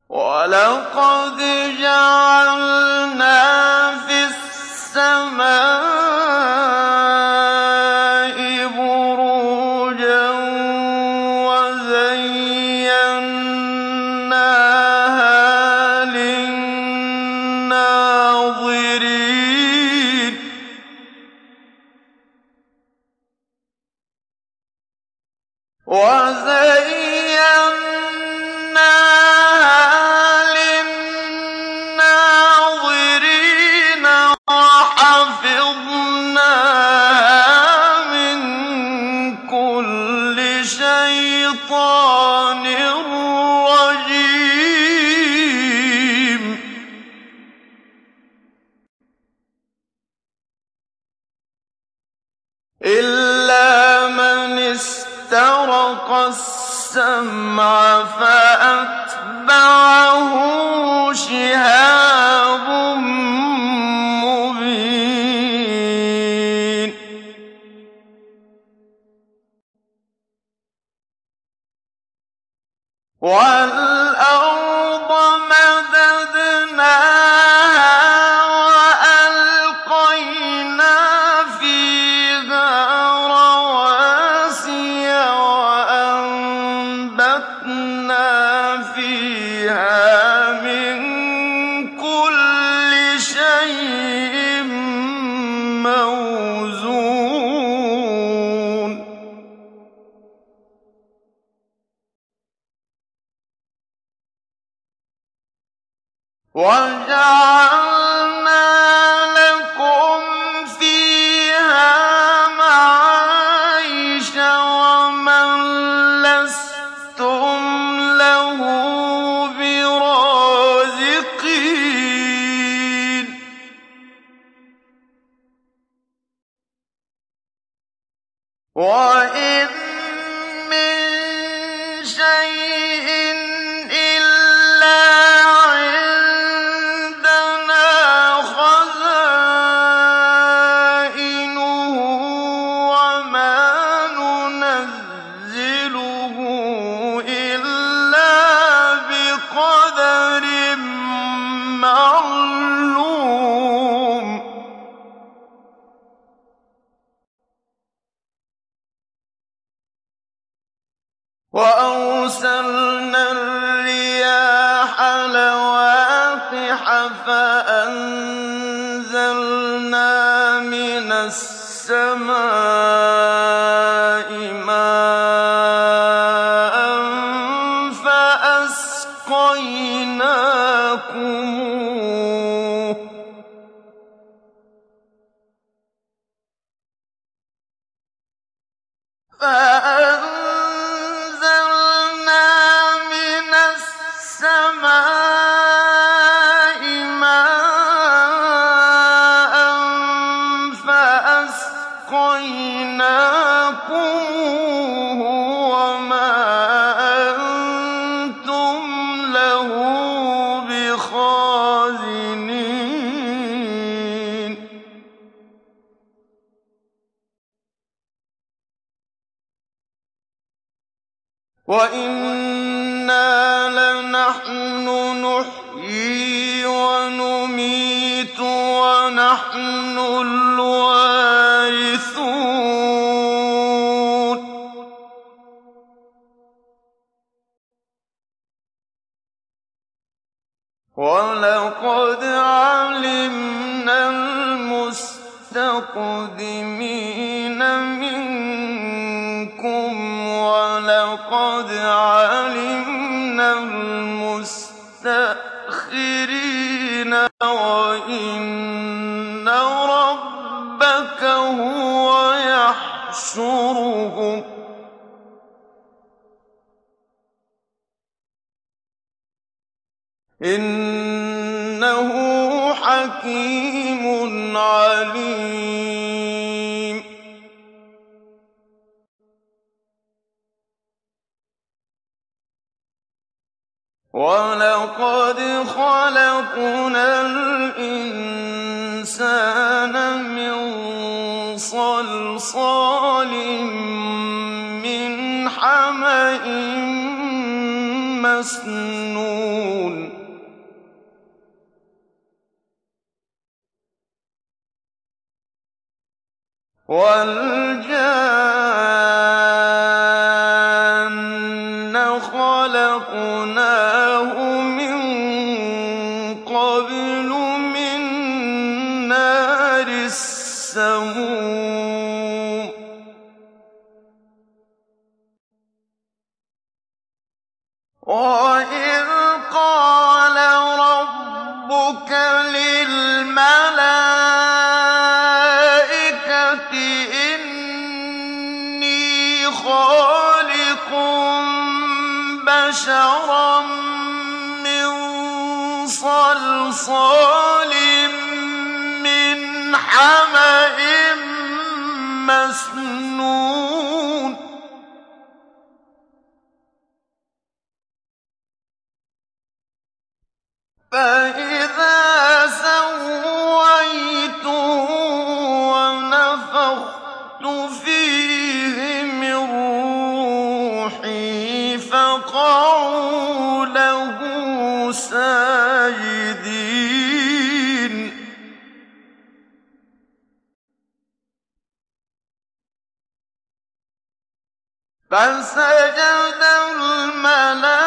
وَلَقَدْ جَعَلْنَا فِي السَّمَاءِ بُرُوجًا وَزَيَّنَّاهَا لِلنَّاظِرِينَ وَحَفِظْنَاهَا مِن كُلِّ شَيْطَانٍ رَّجِيمٍ إِلَّا مَنِ اسْتَرَقَ السَّمْعَ فَأَتْبَعَهُ شِهَابٌ مُّبِينٌ وَالْأَرْضَ مَدَدْنَاهَا وَأَلْقَيْنَا فِيهَا رَوَاسِيَ وَأَنبَتْنَا فِيهَا مِن كُلِّ شَيْءٍ مَّوْزُونٍ وَجَعَلْنَا لَكُمْ فِيهَا مَعَايِشَ وَمَن لَّسْتُمْ لَهُ بِرَازِقِينَ وَإِن مِّن شَيْءٍ إِلَّا عِندَنَا خَزَائِنُهُ وَمَا نُنَزِّلُهُ إِلَّا بِقَدَرٍ مَّعْلُومٍ وَأَرْسَلْنَا الرِّيَاحَ لَوَاقِحَ فَأَنزَلْنَا مِنَ السَّمَاءِ مَاءً فَأَسْقَيْنَاكُمُوهُ وَمَا أَنتُمْ لَهُ بِخَازِنِينَ وَإِنَّا لَنَحْنُ نُحْيِي وَنُمِيتُ وَنَحْنُ الْوَارِثُونَ وَلَقَدْ عَلِمْنَا الْمُسْتَقْدِمِينَ مِنكُمْ وَلَقَدْ عَلِمْنَا الْمُسْتَأْخِرِينَ وَإِنَّ رَبَّكَ هُوَ يَحْشُرُهُمْ إِنَّهُ حَكِيمٌ عَلِيمٌ وَلَقَدْ خَلَقْنَا الْإِنسَانَ مِن صَلْصَالٍ مِّنْ حَمَإٍ مَسْنُونٍ وَالْجَانَّ خَلَقْنَاهُ مِن قَبْلُ مِن نَّارِ السَّمُومِ وَإِذْ قَالَ رَبُّكَ لِلْمَلَائِكَةِ إِنِّي خَالِقٌ بَشَرًا مِّن صَلْصَالٍ مِّنْ حَمَإٍ مَّسْنُونٍ فَإِذَا سَوَّيْتُهُ وَنَفَخْتُ فِيهِ مِن رُّوحِي فَقَعُوا لَهُ سَاجِدِينَ فَسَجَدَ الْمَلَائِكَةُ